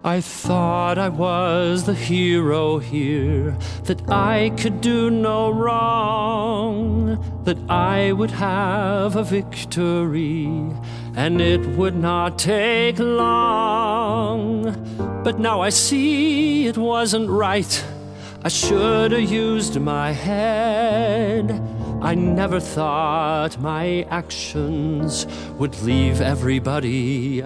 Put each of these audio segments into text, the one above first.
I thought I was the hero here, that I could do no wrong, that I would have a victory, and it would not take long. But now I see it wasn't right. I should have used my head. I never thought my actions would leave everybody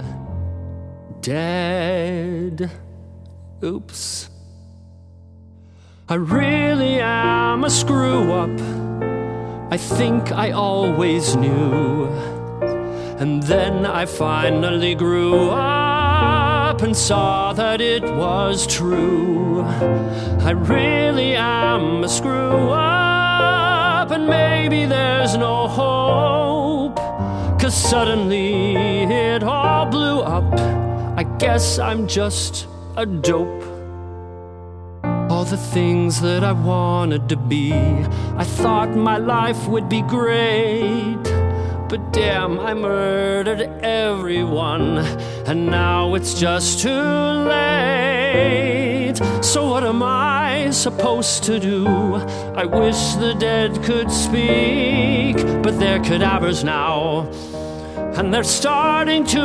dead. Oops. I really am a screw-up. I think I always knew. And then I finally grew up and saw that it was true. I really am a screw-up, and maybe there's no hope, 'cause suddenly it all blew up. I guess I'm just a dope. All the things that I wanted to be, I thought my life would be great. But damn, I murdered everyone, and now it's just too late. So what am I supposed to do? I wish the dead could speak, but they're cadavers now, and they're starting to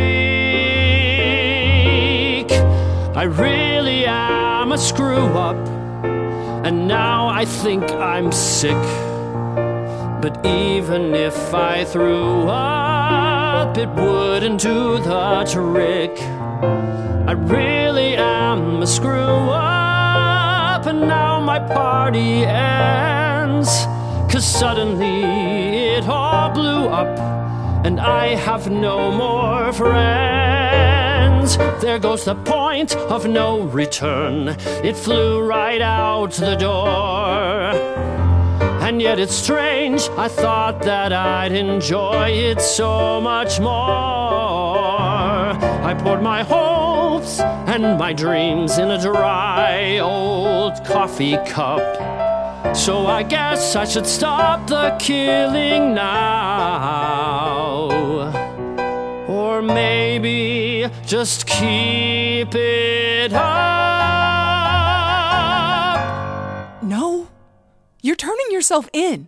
reek. I really am a screw-up, and now I think I'm sick. But even if I threw up, it wouldn't do the trick. I really am a screw-up, and now my party ends, 'cause suddenly it all blew up, and I have no more friends. There goes the point of no return. It flew right out the door. And yet it's strange, I thought that I'd enjoy it so much more. I poured my hopes and my dreams in a dry old coffee cup. So I guess I should stop the killing now. Or maybe just keep it up. No. You're turning yourself in.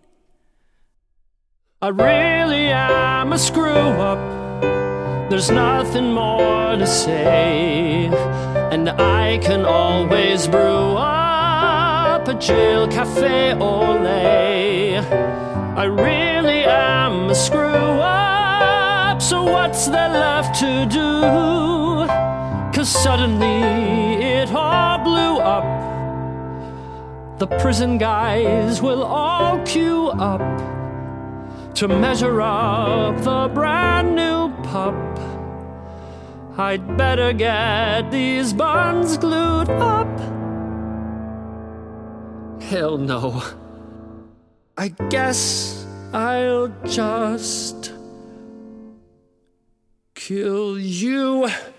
I really am a screw-up. There's nothing more to say, and I can always brew up a jail cafe au lait. I really am a screw-up, so what's there left to do? 'Cause suddenly it all blew up. The prison guys will all queue up to measure up the brand new pup. I'd better get these buns glued up. Hell no. I guess I'll just kill you.